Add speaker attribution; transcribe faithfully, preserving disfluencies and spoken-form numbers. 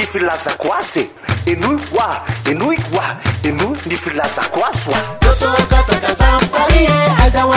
Speaker 1: filazako azy enoy wa enoy wa enoy ny filazako azy wa
Speaker 2: Toto kata kazam pari azawa